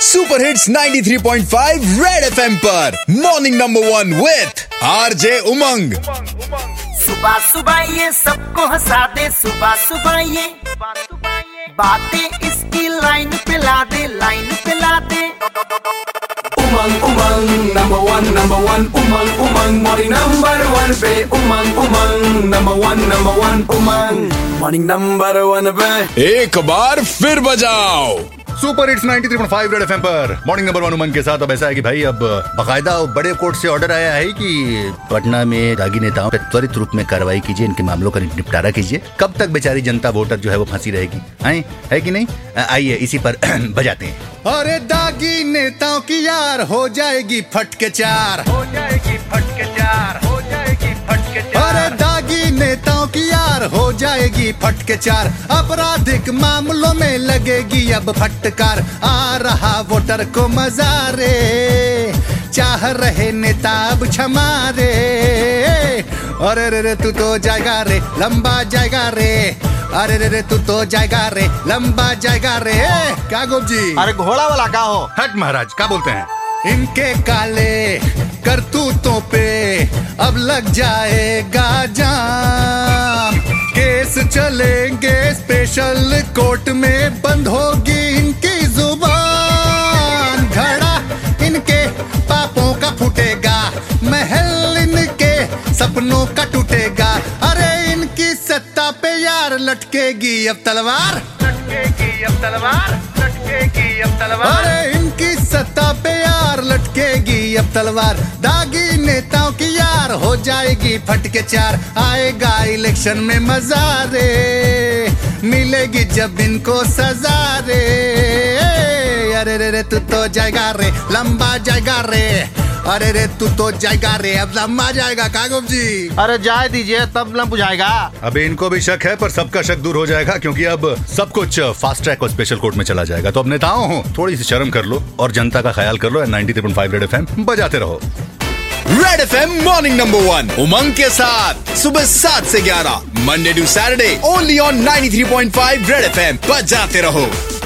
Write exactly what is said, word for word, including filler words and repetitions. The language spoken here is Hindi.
Super hits ninety three point five Red FM पर morning number one with RJ Umang. सुबह सुबह ये सबको हंसा दे, सुबह सुबह ये बातें इसकी लाइन पे ला दे, लाइन पे ला दे। Umang Umang number one number one Umang Umang morning number one पे Umang Umang number one number one Umang morning number one पे एक बार फिर बजाओ। Super hits ninety three point five Red FM पर मॉर्निंग नंबर वन उमंग के साथ। अब ऐसा है कि भाई अब बाकायदा बड़े कोर्ट से ऑर्डर आया है कि पटना में दागी नेताओं पर त्वरित रूप में कार्रवाई कीजिए, इनके मामलों का निपटारा कीजिए। कब तक बेचारी जनता वोटर जो है वो फंसी रहेगी, है, है कि नहीं? आइए इसी पर बजाते हैं। अरे दागी नेताओं की यार हो जाएगी फटके चार, हो जाएगी फटके चार, हो जाएगी फटके चार। अरे दागी नेताओं की यार हो जाएगी फटके चार, आपराधिक मामलों में लगेगी अब फटकार। आ रहा वोटर को मजा रे, चाह रहे नेता अब क्षमा रे। अरे रे रे तू तो जाएगा रे, लंबा जाएगा रे। अरे रे रे तू तो जाएगा रे, लंबा जाएगा रे। क्या गोप जी? अरे घोड़ा वाला का हो? हट महाराज, क्या बोलते हैं? इनके काले करतूतों पे अब लग जाएगा जाम, केस चलेंगे स्पेशल कोर्ट में, बंद होगी इनकी जुबान। घड़ा इनके पापों का फूटेगा, महल इनके सपनों का टूटेगा। अरे इनकी सत्ता पे यार लटकेगी अब तलवार, लटकेगी अब तलवार, लटकेगी अब तलवार। अरे इनकी सत्ता पे यार लटकेगी अब तलवार। दागी नेताओं की यार हो जाएगी फटके चार, आएगा इलेक्शन में मजा रे, मिलेगी जब इनको सजा रे। अरे रे रे तू तो जाएगा रे, लंबा जाएगा रे। अरे रे तू तो जाएगा रे, अब लंबा जाएगा। कागोब जी? अरे जाए दीजिए, तब न बुझाएगा। अबे इनको भी शक है, पर सबका शक दूर हो जाएगा क्योंकि अब सब कुछ फास्ट ट्रैक और स्पेशल कोर्ट में चला जाएगा। तो अब नेताओं हो, थोड़ी सी शर्म कर लो और जनता का ख्याल कर लो। Ninety three point five Red FM बजाते रहो। Red FM morning number one Umang के साथ सुबह सात से ग्यारह Monday to Saturday only on ninety three point five Red FM बजाते रहो।